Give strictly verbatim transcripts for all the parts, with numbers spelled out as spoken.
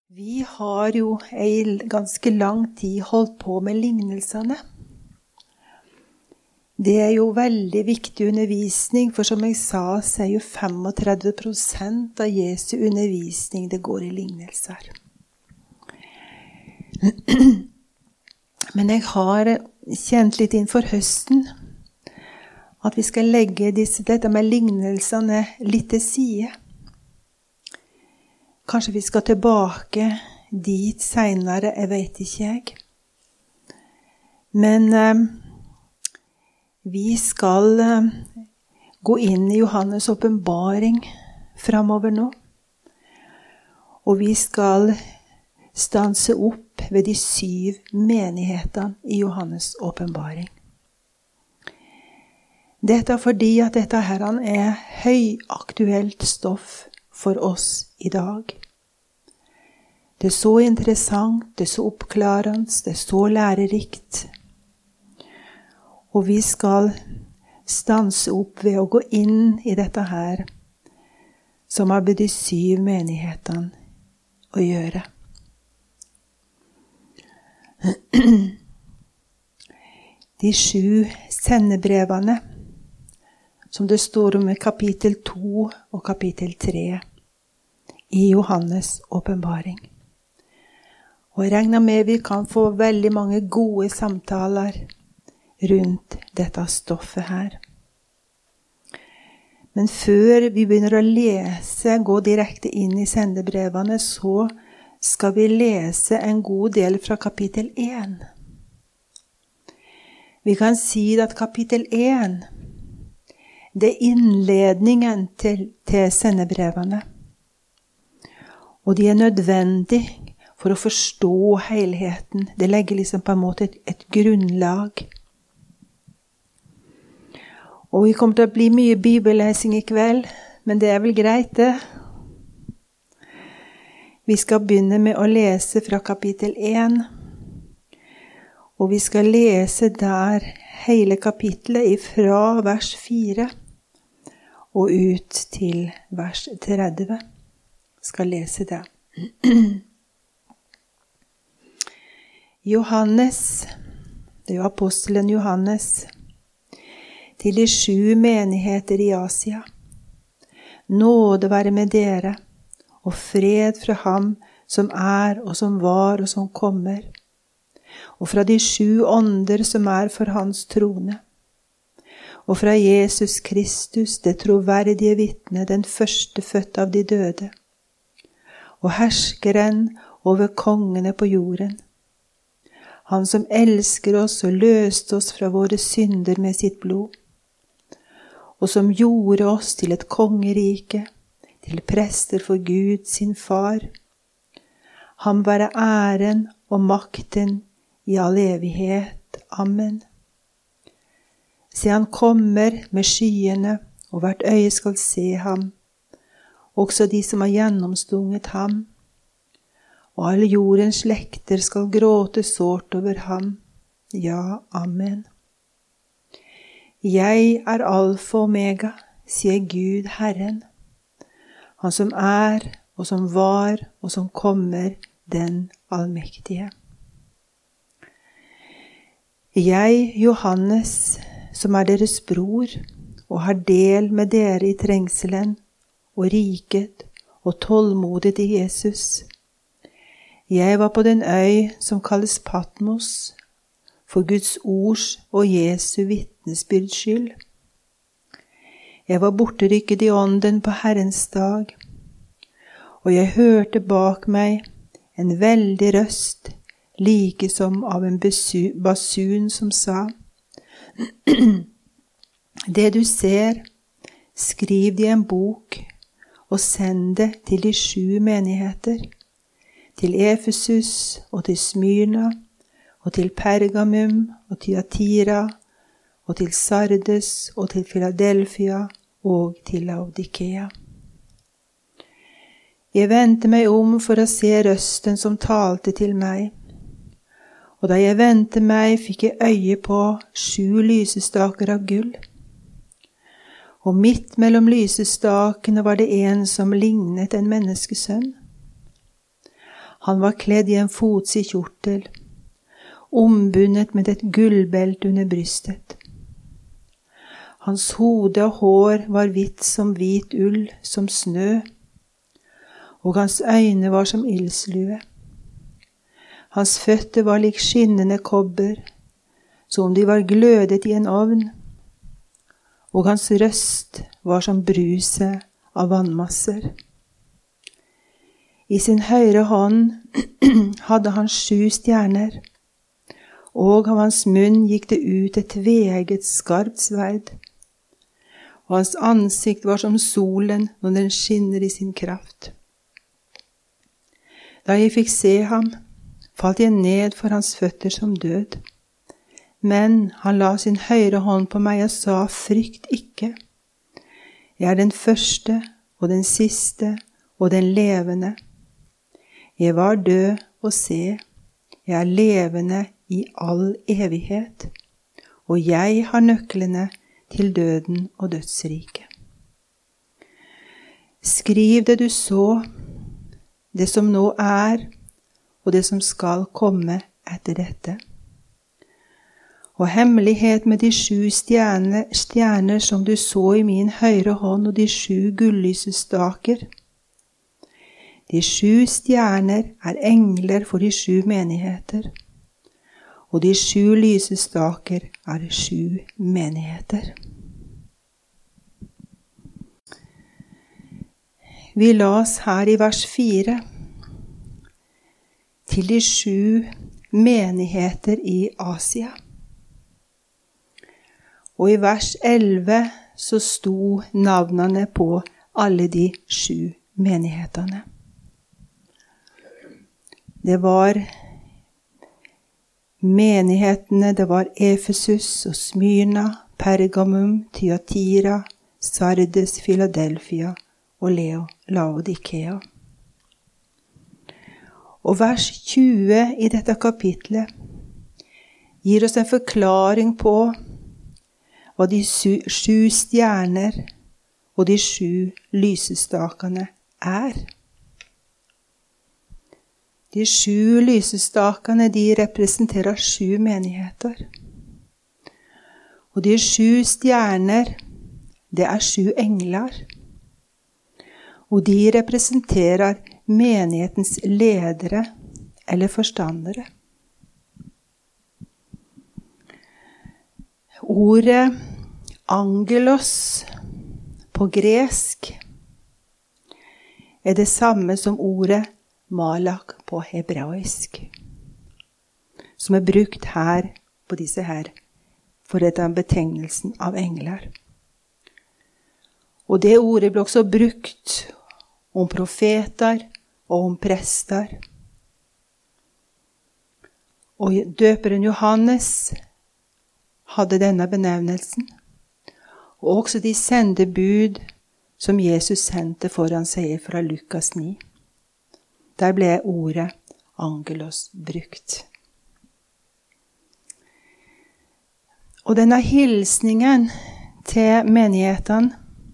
Vi har jo i ganske lang tid holdt på med lignelsene. Det er jo veldig viktig undervisning, for som jeg sa, så er jo tretifem prosent av Jesu undervisning det går i lignelser. Men jeg har kjent litt innenfor høsten at vi skal legge disse, dette med lignelsene litt til side. Kanskje vi skal tilbake dit senere, jeg vet ikke jeg. Men eh, vi skal eh, gå inn i Johannes åpenbaring fremover nå. Og vi skal stanse opp ved de syv menighetene i Johannes åpenbaring. Dette er fordi at dette her er høyaktuelt stoff for oss i dag. Det er så interessant, det er så oppklarende, det er så lærerikt. Og vi skal stanse opp ved å gå inn i dette her, som har med de syv menighetene å gjøre. De sju sendebrevene, som det står om i kapittel to og kapittel tre i Johannes åpenbaring. Og jeg regner med vi kan få veldig mange gode samtaler rundt dette stoffet her. Men før vi begynner å lese, gå direkte inn i sendebrevene, så skal vi lese en god del fra kapittel én. Vi kan si at kapittel én, det er innledningen til, til sendebrevene. Og de er nødvendige for å forstå helheten. Det legger liksom på en måte et, et grunnlag. Og vi kommer til å bli mye bibellesing i kveld, men det er vel greit det. Vi skal begynne med å lese fra kapittel én. Og vi skal lese der hele kapittelet fra vers fire og ut til vers tretti. Skal lese det. Johannes, det er jo apostelen Johannes, til de sju menigheter i Asia. Nåde være med dere, og fred fra ham som er og som var og som kommer, og fra de sju ånder som er for hans trone, og fra Jesus Kristus, det troverdige vitne, den første født av de døde, og herskeren over kongene på jorden. Han som elsker oss og løste oss fra våre synder med sitt blod, og som gjorde oss til et kongerike, til prester for Gud sin far. Ham være æren og makten i all evighet. Amen. Se, han kommer med skyene, og hvert øye skal se ham, også de som har gjennomstunget ham. Og alle jordens slekter skal gråte sårt over ham. Ja, amen. Jeg er alfa og omega, sier Gud Herren, han som er, og som var, og som kommer, den allmektige. Jeg, Johannes, som er deres bror, og har del med dere i trengselen, og riket, og tålmodet i Jesus. Jeg var på den øy som kalles Patmos, for Guds ords og Jesu vitnesbyrds skyld. Jeg var borterykket i ånden på Herrens dag, og jeg hørte bak meg en veldig røst, like som av en basun som sa, det du ser, skriv det i en bok, og send det til de sju menigheter, til Efesus og til Smyrna, og til Pergamum og Thyatira, og til Sardes og til Philadelphia og til Laodikea. Jeg vendte meg om for å se røsten som talte til meg, og da jeg vendte meg fikk jeg øye på sju lysestaker av gull, og midt mellom lysestakene var det en som lignet en menneskesønn. Han var kledd i en fotsid kjortel, ombundet med et gullbelt under brystet. Hans hode og hår var hvitt som hvit ull, som snø, og hans øyne var som ildslue. Hans føtter var lik skinnende kobber, som de var glødet i en ovn, og hans røst var som bruset av vannmasser. I sin høyre hånd hadde han sju stjerner, og av hans munn gikk det ut et tveegget skarpt sverd, og hans ansikt var som solen når den skinner i sin kraft. Da jeg fikk se ham, falt jeg ned for hans føtter som død. Men han la sin høyre hånd på meg og sa, frykt ikke. Jeg er den første og den siste og den levende. Jeg var død, og se, jeg er levende i all evighet, og jeg har nøklene til døden og dødsriket. Skriv det du så, det som nå er, og det som skal komme etter dette. Og hemmelighet med de sju stjerner, stjerner som du så i min høyre hånd, og de sju gullysestaker. De sju stjerner er engler for de sju menigheter, og de sju lysestaker er sju menigheter. Vi las her i vers fire til de sju menigheter i Asia. Og i vers elleve så sto navnene på alle de sju menighetene. Det var menighetene, det var Efesus og Smyrna, Pergamum, Thyatira, Sardes, Philadelphia og Leo, Laodikea. Og vers tjue i dette kapitlet gir oss en forklaring på hva de sju stjerner og de sju lysestakene er. De sju lysestakene, de representerer sju menigheter. Og de sju stjerner, det er sju engler. Og de representerer menighetens ledere eller forstandere. Ordet angelos på gresk er det samme som ordet malak på hebraisk, som er brukt her på disse her, for dette er betegnelsen av engler. Og det ordet ble også brukt om profeter og om prester. Og døperen Johannes hadde denne benevnelsen, og også de sendebud som Jesus sendte foran seg fra Lukas ni. Der ble ordet angelos brukt. Og denne hilsningen til menighetene,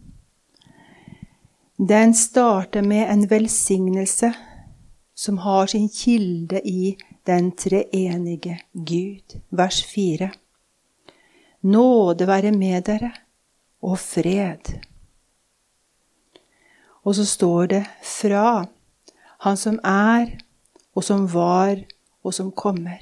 den starter med en velsignelse som har sin kilde i den treenige Gud. Vers fire. Nåde være med dere og fred. Og så står det fra han som er, og som var, og som kommer.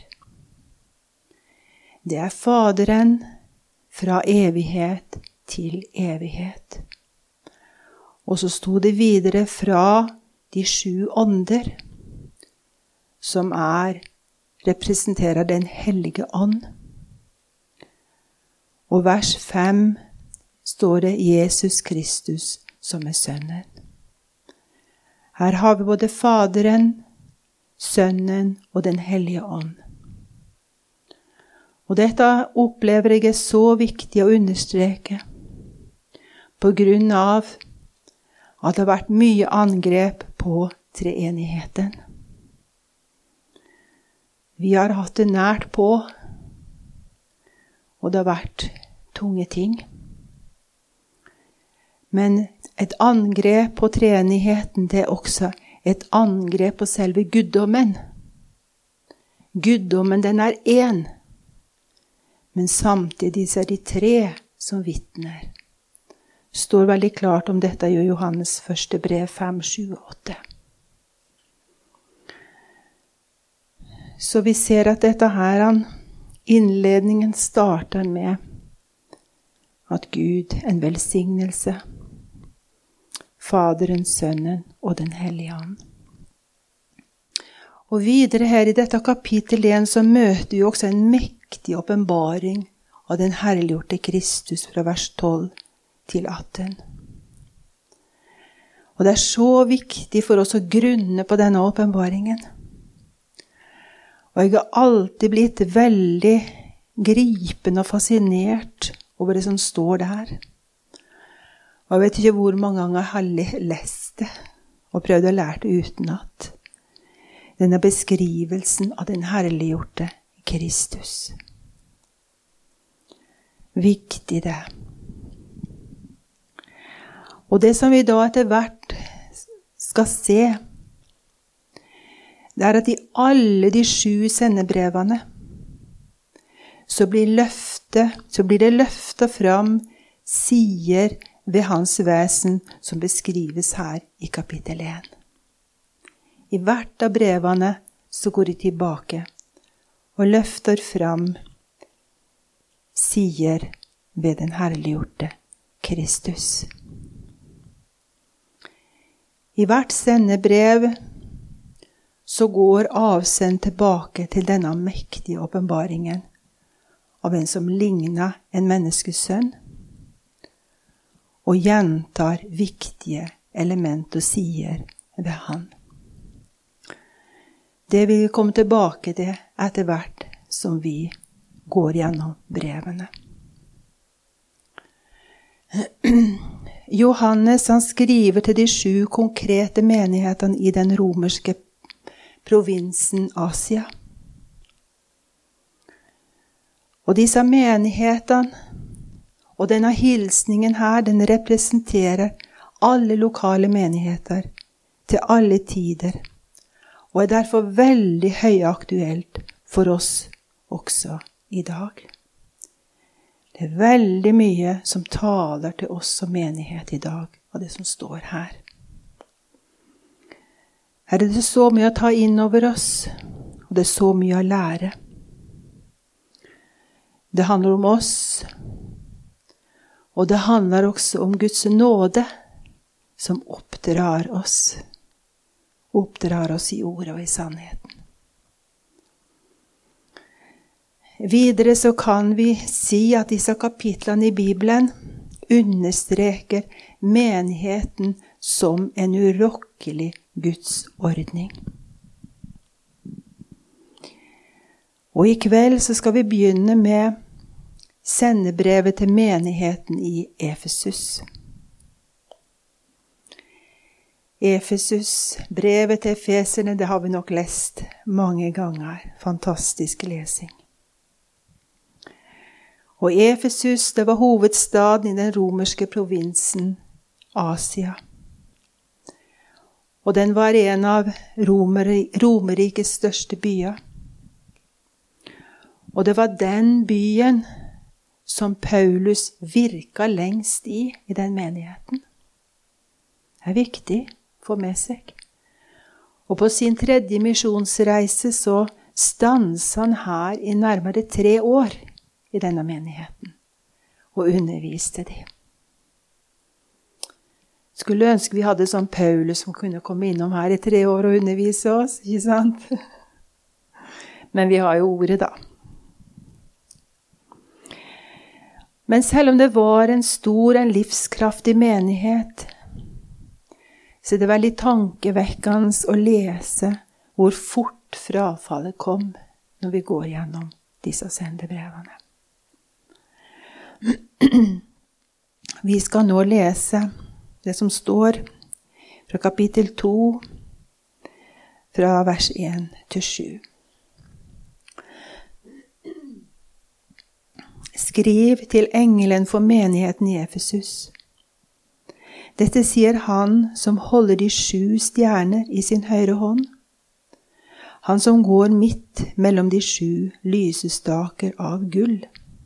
Det er Faderen fra evighet til evighet. Og så sto det videre fra de sju ånder, som er, representerer den hellige ånd. Og vers fem står det Jesus Kristus som er sønnen. Her har vi både Faderen, Sønnen og den hellige ånd. Og dette opplever jeg er så viktig å understreke, på grunn av at det har vært mye angrep på treenigheten. Vi har hatt det nært på, og det har vært tunge ting. Men et angrep på treenigheten, det er også et angrep på selve guddommen. Guddommen, den er én, men samtidig så er de tre som vittner. Står veldig klart om dette i Johannes første brev fem, sju og åtte. Så vi ser at dette her, innledningen starter med at Gud, en velsignelse, Faderen, Sønnen og den Hellige Ånd. Og videre her i dette kapittel én så møter vi også en mektig åpenbaring av den herliggjorte Kristus fra vers tolv til atten. Og det er så viktig for oss å grunne på denne åpenbaringen. Og jeg har alltid blitt veldig gripende og fascinert over det som står der. Og jeg vet ikke hvor mange ganger jeg har lest det og prøvd å lære det utenat. Denne beskrivelsen av den herliggjorte Kristus. Viktig det. Og det som vi da etter hvert skal se, det er at i alle de sju sendebrevene så blir, løftet, så blir det løftet fram sider ved hans vesen som beskrives her i kapittel én. I hvert av brevene så går de tilbake og løfter fram sider ved den herliggjorte Kristus. I hvert sendebrev så går avsend tilbake til denne mektige åpenbaringen av en som ligner en menneskesønn, og gjentar viktige element og sider ved han. Det vil vi komme tilbake til etter hvert som vi går gjennom brevene. Johannes han skriver til de sju konkrete menighetene i den romerske provinsen Asia. Og disse menighetene og denne hilsningen her, den representerer alle lokale menigheter til alle tider, og er derfor veldig høyaktuelt for oss også i dag. Det er veldig mye som taler til oss som menighet i dag, av det som står her. Her er det så mye å ta inn over oss, og det er så mye å lære. Det handler om oss, og det handler også om Guds nåde, som oppdrar oss. Oppdrar oss i ordet og i sannheten. Videre så kan vi si at disse kapitlene i Bibelen understreker menigheten som en urokkelig Guds ordning. Og i kveld så skal vi begynne med sendebrevet til menigheten i Efesus. Efesus, brevet til Efeserne, det har vi nok lest mange ganger. Fantastisk lesing. Og Efesus, det var hovedstaden i den romerske provinsen Asia. Og den var en av Romerrikets største byer. Og det var den byen som Paulus virka lengst i, i den menigheten. Det er viktig å få med seg. Og på sin tredje misjonsreise så stanset han her i nærmere tre år i denne menigheten, og underviste dem. Skulle ønske vi hadde sånn Paulus som kunne komme innom her i tre år og undervise oss, ikke sant? Men vi har jo ordet da. Men selv om det var en stor, en livskraftig menighet, så er det veldig tankevekkende å lese hvor fort frafallet kom når vi går gjennom disse sendebrevene. Vi skal nå lese det som står fra kapittel to, fra vers én til sju. Skriv til engelen for menigheten i Efesus. Dette sier han som holder de sju stjerner i sin høyre hånd, han som går midt mellom de sju lysestaker av gull.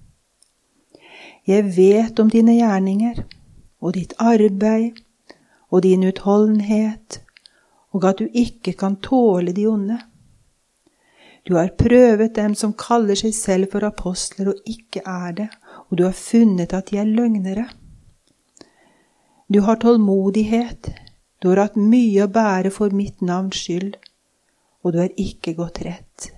Jeg vet om dine gjerninger, og ditt arbeid, og din utholdenhet, og at du ikke kan tåle de onde. Du har prøvet dem som kaller seg selv for apostler og ikke er det, og du har funnet at de er løgnere. Du har tålmodighet, du har hatt mye å bære for mitt navns skyld, og du har ikke gått rett.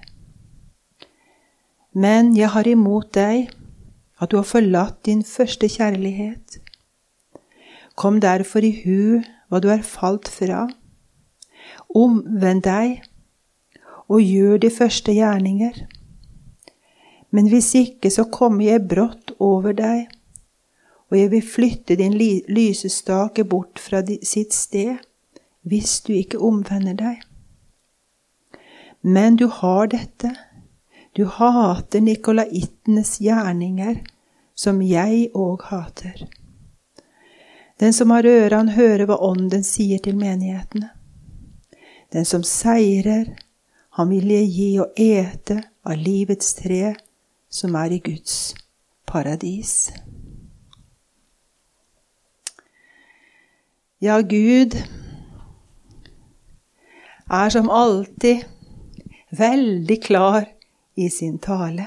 Men jeg har imot deg at du har forlatt din første kjærlighet. Kom derfor i hu hva du er falt fra. Omvend deg og gjør de første gjerninger. Men hvis ikke, så kommer jeg brått over deg, og jeg vil flytte din lysestake bort fra sitt sted, hvis du ikke omvender deg. Men du har dette, du hater nikolaittenes gjerninger, som jeg også hater. Den som har øre, han hører hva ånden sier til menighetene. Den som seirer, han vil jeg gi å ete av livets tre, som er i Guds paradis. Ja, Gud er som alltid veldig klar i sin tale.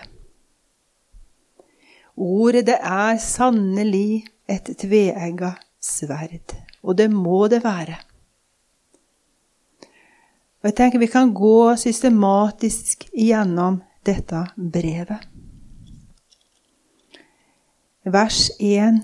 Ordet det er sannelig et tveegget sverd, og det må det være. Og jeg tenker vi kan gå systematisk gjennom dette brevet. Vers én.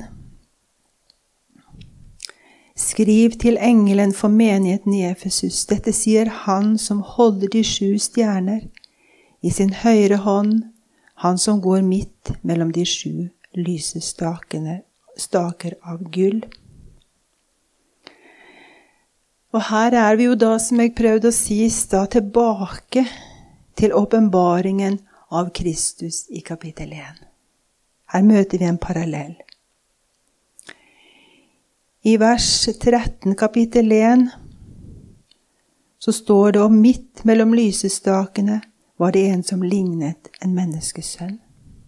Skriv til engelen for menigheten i Efesus. Dette sier han som holder de sju stjerner i sin høyre hånd, han som går midt mellom de sju lysestakene, staker av gull. Og her er vi jo da, som jeg prøvde å si, da tilbake til åpenbaringen av Kristus i kapittel én. Her møter vi en parallell. I vers tretten kapittel én så står det om midt mellom lysestakene var det en som lignet en menneskesønn.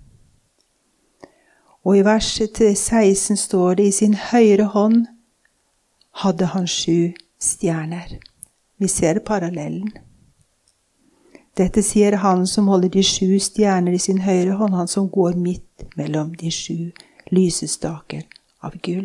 Og i vers seksten står det i sin høyre hånd hadde han sju stjerner. Vi ser parallellen. Dette sier han som holder de sju stjerner i sin høyre hånd, han som går midt mellom de sju lysestaker av gull.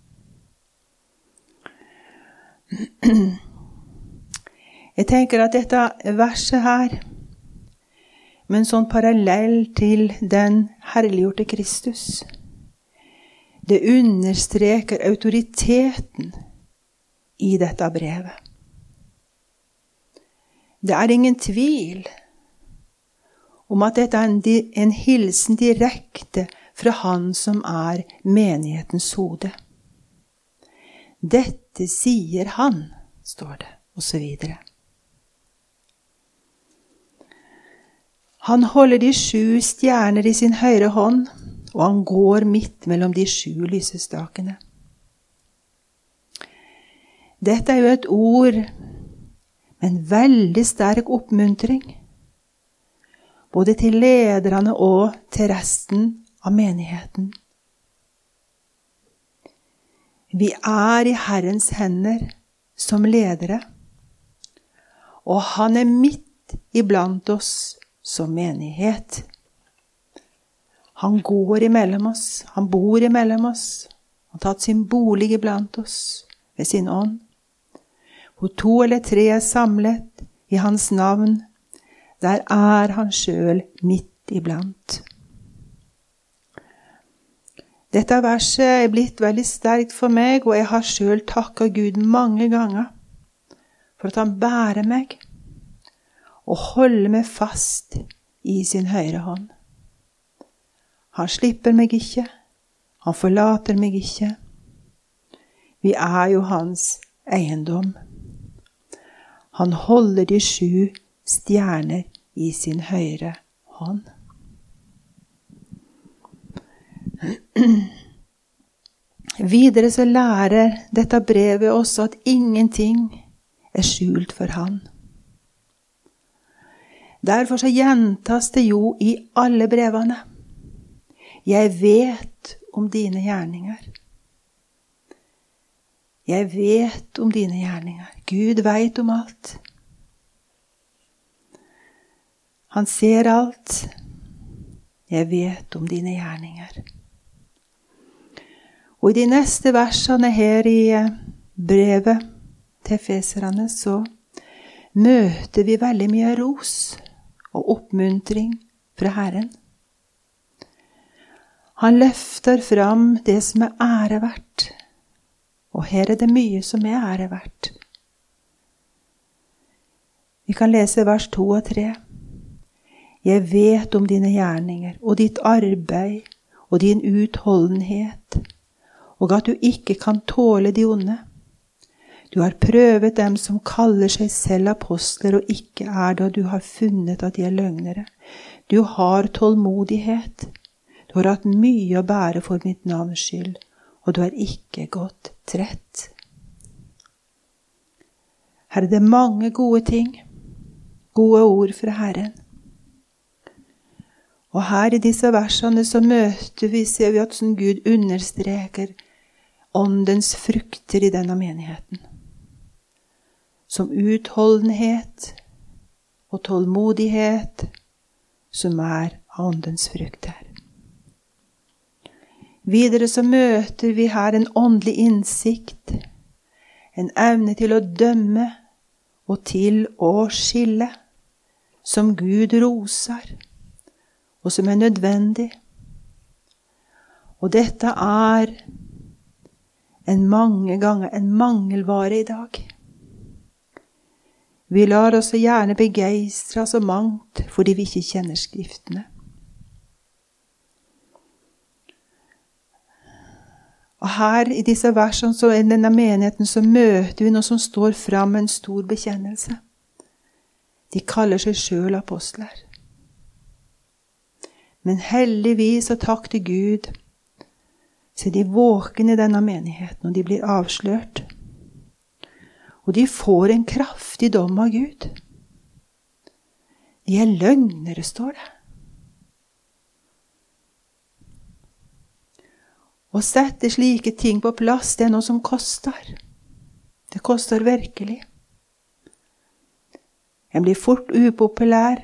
Jeg tenker at dette verset her, med en sånn parallell til den herliggjorte Kristus, det understreker autoriteten i dette brevet. Det er ingen tvil om at dette er en, en hilsen direkte fra han som er menighetens hode. Dette sier han, står det, og så videre. Han holder de sju stjerner i sin høyre hånd, og han går midt mellom de sju lysestakene. Dette er jo et ord med en veldig sterk oppmuntring, både til lederne og til resten av menigheten. Vi er i Herrens hender som ledere, og han er midt iblant oss som menighet. Han går imellom oss, han bor imellom oss, han har tatt sin bolig iblant oss ved sin ånd. Hvor to eller tre er samlet i hans navn, der er han selv midt iblant. Dette verset er blitt veldig sterkt for meg, og jeg har selv takket Gud mange ganger for at han bærer meg og holder meg fast i sin høyre hånd. Han slipper meg ikke, han forlater meg ikke. Vi er jo hans eiendom. Han holder de sju stjerner i sin høyre hånd. Videre så lærer dette brevet også at ingenting er skjult for han. Derfor så gjentas det jo i alle brevene. Jeg vet om dine gjerninger. Jeg vet om dine gjerninger. Gud vet om alt. Han ser alt. Jeg vet om dine gjerninger. Og i de neste versene her i brevet til Efeserne så møter vi veldig mye ros og oppmuntring fra Herren. Han løfter fram det som er ære verdt, og her er det mye som er ære verdt. Vi kan lese vers to og tre. Jeg vet om dine gjerninger og ditt arbeid og din utholdenhet, og at du ikke kan tåle de onde. Du har prøvet dem som kaller seg selv apostler og ikke er det, og du har funnet at de er løgnere. Du har tålmodighet. Du har hatt mye å bære for mitt navns skyld, og du har ikke gått trett. Her er det mange gode ting, gode ord fra Herren. Og her i disse versene så møter vi, ser vi at sånn Gud understreker åndens frukter i denne menigheten. Som utholdenhet og tålmodighet som er åndens frukter. Videre så møter vi her en åndelig innsikt, en evne til å dømme og til å skille, som Gud roser, og som er nødvendig. Og dette er en mange ganger en mangelvare i dag. Vi lar oss gjerne begeistre så mangt fordi vi ikke kjenner skriftene. Og her i disse versene så i denne menigheten så møter vi noe som står frem med en stor bekjennelse. De kaller seg selv apostler. Men heldigvis og takk til Gud så er de våken i denne menigheten, og de blir avslørt. Og de får en kraftig dom av Gud. De er løgnere, står det. Å sette slike ting på plass, det er noe som koster. Det koster virkelig. En blir fort upopulær.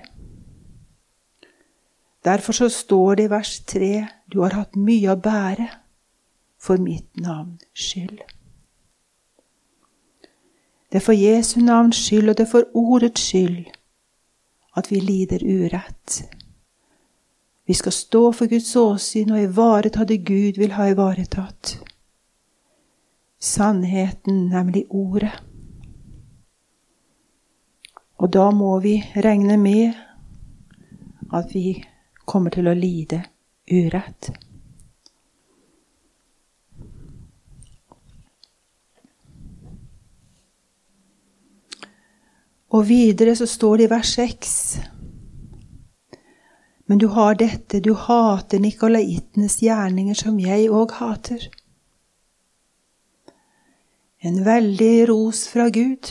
Derfor så står det i vers tre, du har hatt mye å bære for mitt navns skyld. Det er for Jesu navns skyld, og det er for ordets skyld, at vi lider urett. Vi skal stå for Guds åsyn og ivareta det Gud vil ha ivaretatt. Sannheten, nemlig ordet. Og da må vi regne med at vi kommer til å lide urett. Og videre så står det i vers seks. Men du har dette, du hater nikolaitenes gjerninger som jeg også hater. En veldig ros fra Gud.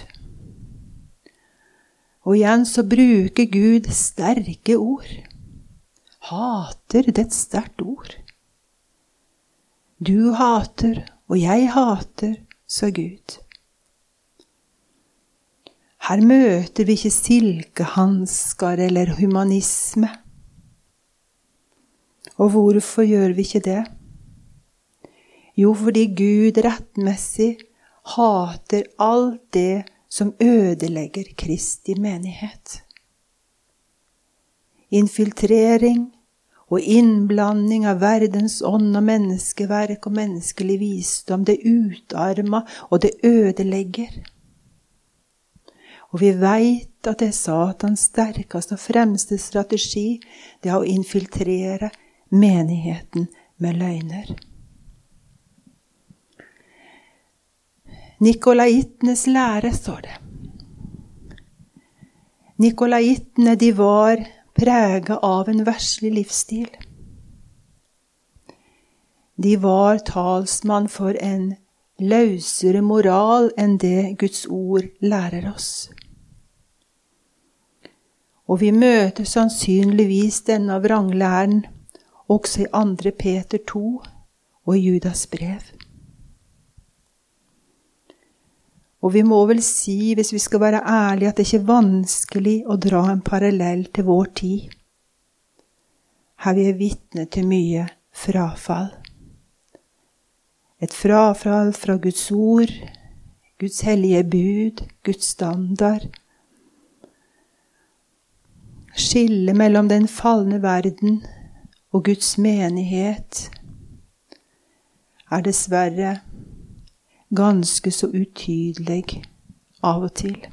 Og igjen så bruker Gud sterke ord. Hater, det er et sterkt ord. Du hater, og jeg hater, sa Gud. Her møter vi ikke silkehansker eller humanisme. Og hvorfor gjør vi ikke det? Jo, fordi Gud rettmessig hater alt det som ødelegger Kristi menighet. Infiltrering og innblanding av verdens ånd og menneskeverk og menneskelig visdom, det utarmer og det ødelegger. Og vi vet at det er Satans sterkeste og fremste strategi, det er å infiltrere menigheten med løgner. Nikolaitenes lære, står det. Nikolaitene, de var preget av en verslig livsstil. De var talsmann for en løsere moral enn det Guds ord lærer oss. Og vi møter sannsynligvis denne vranglæren også i andre Peter to og i Judas brev. Og vi må vel si, hvis vi skal være ærlige, at det ikke er vanskelig å dra en parallell til vår tid. Her vi er vitne til mye frafall. Et frafall fra Guds ord, Guds hellige bud, Guds standard. Skille mellom den falne verden og Guds menighet er dessverre ganske så utydelig av og til.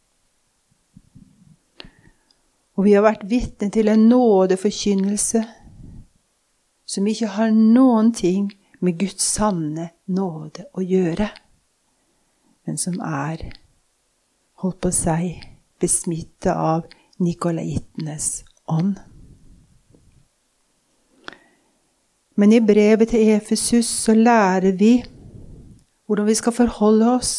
Og vi har vært vitne til en nådeforkynnelse som ikke har noen ting med Guds sanne nåde å gjøre, men som er, holdt på å si, besmittet av nikolaitenes ånd. Men i brevet til Efesus så lærer vi hvordan vi skal forholde oss.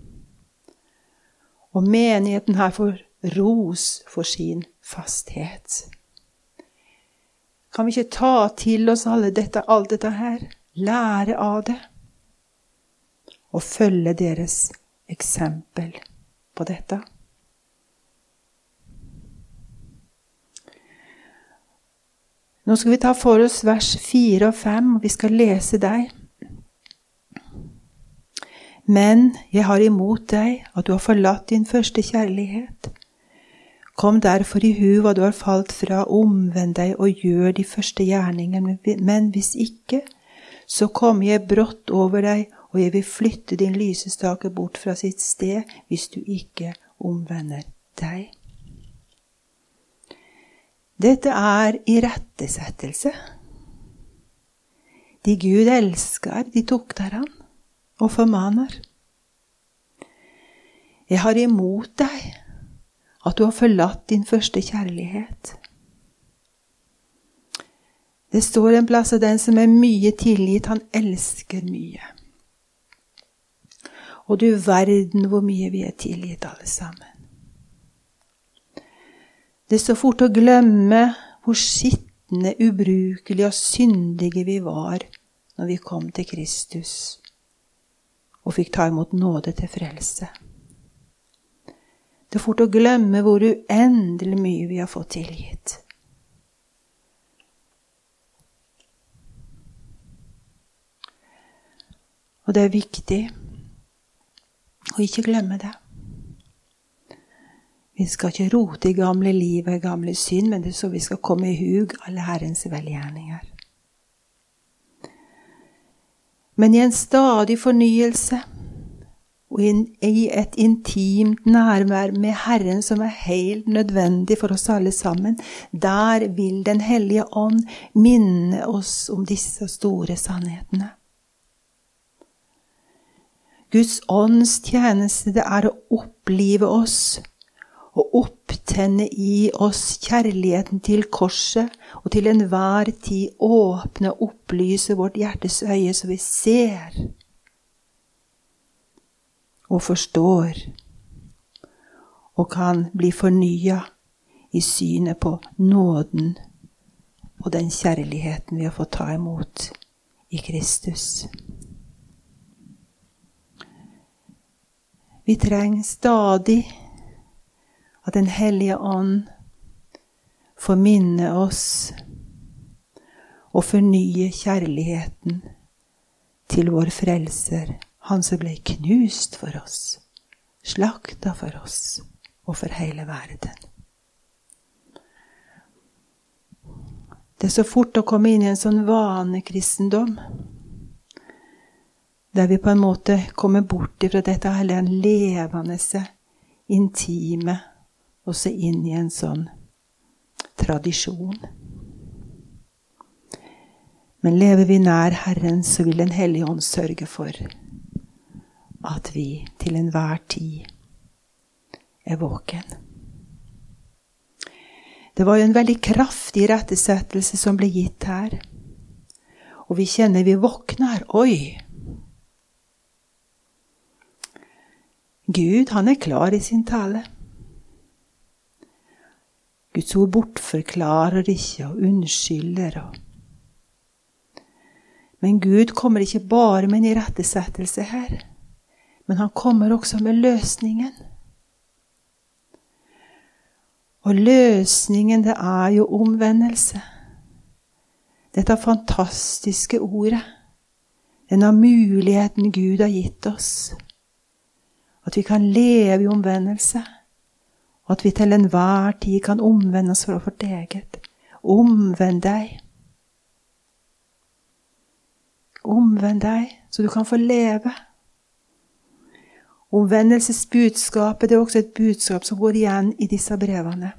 Og menigheten her får ros for sin fasthet. Kan vi ikke ta til oss alle dette, alt dette her, lære av det, og følge deres eksempel på dette? Nå skal vi ta for oss vers fire og fem, og vi skal lese deg. Men jeg har imot deg at du har forlatt din første kjærlighet. Kom derfor i hu hva du har falt fra, omvend deg og gjør de første gjerningene, men hvis ikke, så kommer jeg brått over deg, og jeg vil flytte din lysestake bort fra sitt sted, hvis du ikke omvender deg. Dette er irettesettelse. De Gud elsker, de tukter han og formaner. Jeg har imot deg at du har forlatt din første kjærlighet. Det står en plass av den som er mye tilgitt, han elsker mye. Og du verden hvor mye vi er tilgitt alle sammen. Det er så fort å glemme hvor skittende, ubrukelige og syndige vi var når vi kom til Kristus og fikk ta imot nåde til frelse. Det er fort å glemme hvor uendelig mye vi har fått tilgitt. Og det er viktig å ikke glemme det. Vi skal ikke rote i gamle liv og i gamle synd, men det er så vi skal komme i hug alle Herrens velgjerninger. Men i en stadig fornyelse, og i et intimt nærvær med Herren som er helt nødvendig for oss alle sammen, der vil den hellige ånd minne oss om disse store sannhetene. Guds ånds tjeneste, det er å opplive oss, og opptenne i oss kjærligheten til korset, og til enhver tid åpne og opplyse vårt hjertes øye, så vi ser og forstår, og kan bli fornyet i synet på nåden og den kjærligheten vi har fått ta imot i Kristus. Vi trenger stadig at den hellige ånd får minne oss og fornye kjærligheten til vår frelser, han som ble knust for oss, slakta for oss og for hele verden. Det er så fort å komme inn i en sånn vanekristendom, der vi på en måte kommer bort fra dette hele en levende, intime, og se inn i en sånn tradisjon. Men lever vi nær Herren, så vil den hellige ånd sørge for at vi til enhver tid er våken. Det var jo en veldig kraftig rettesettelse som ble gitt her. og vi kjenner vi våkner. Oi! Gud, han er klar i sin tale. Guds ord bortforklarer ikke og unnskylder. Men Gud kommer ikke bare med en irettesettelse her, men han kommer også med løsningen. Og løsningen, det er jo omvendelse. Dette fantastiske ordet, denne muligheten Gud har gitt oss. At vi kan leve i omvendelse, og at vi til enhver tid kan omvende oss for vårt eget. Omvend deg. Omvend deg, så du kan få leve. Omvendelsesbudskapet, det er også et budskap som går igjen i disse brevene.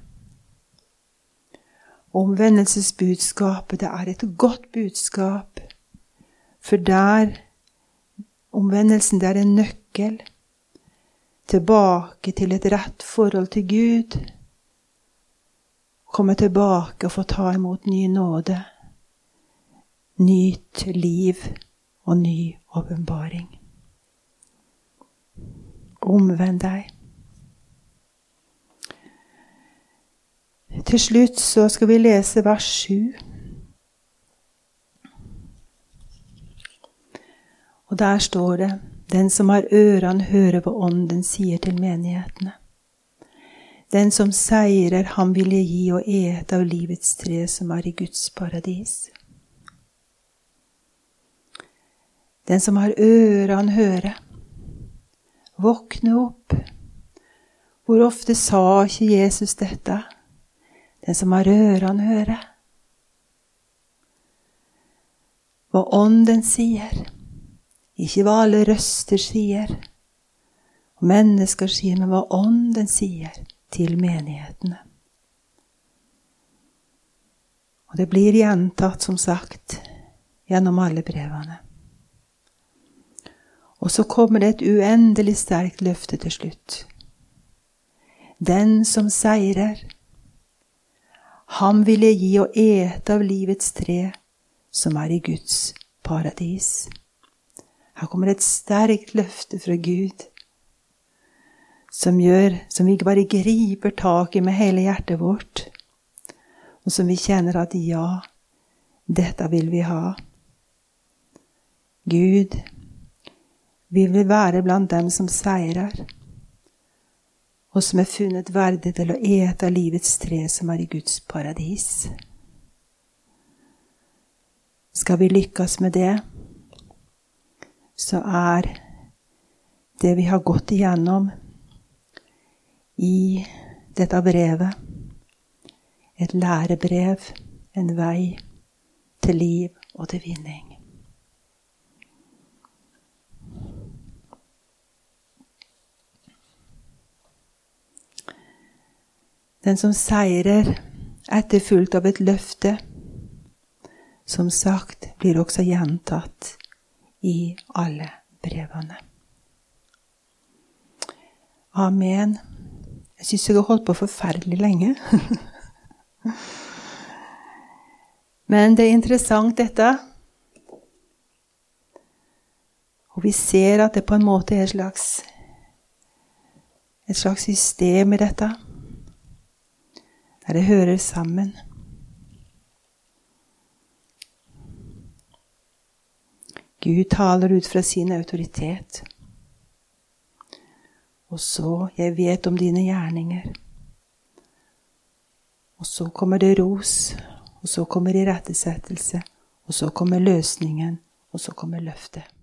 Omvendelsesbudskapet, det er et godt budskap, for der omvendelsen, det er en nøkkel tilbake til et rett forhold til Gud, komme tilbake og få ta imot ny nåde, nytt liv og ny åpenbaring. Omvend deg. Til slutt så skal vi lese vers sju. Og der står det: den som har ørene hører hva ånden sier til menighetene. Den som seirer, han vil jeg gi og ete av livets tre som er i Guds paradis. Den som har ørene hører. Våkne opp. Hvor ofte sa ikke Jesus dette? Den som har ørene hører. Hva ånden sier. Ikke hva alle røster sier, og mennesker sier, men hva ånden sier til menighetene. Og det blir gjentatt, som sagt, gjennom alle brevene. Og så kommer det et uendelig sterkt løfte til slutt. Den som seirer, han vil jeg gi og ete av livets tre, som er i Guds paradis. Her kommer et sterkt løfte fra Gud, som gjør, som vi bare griper tak i med hele hjertet vårt, og som vi kjenner at ja, dette vil vi ha. Gud, vi vil være blant dem som seirer, og som er funnet verdig til å ete av livets tre som er i Guds paradis. Skal vi lykkes med det, så er det vi har gått igjennom i dette brevet et lærebrev, en vei til liv og til vinning. Den som seirer, etterfulgt av et løfte, som sagt, blir også gjentatt i alle brevene. Amen. Jeg synes jeg har holdt på forferdelig lenge. Men det er interessant dette. Og vi ser at det på en måte er et slags, et slags system i dette, der det hører sammen. Gud taler ut fra sin autoritet. Og så, jeg vet om dine gjerninger. Og så kommer det ros, og så kommer irettesettelse, og så kommer løsningen, og så kommer løftet.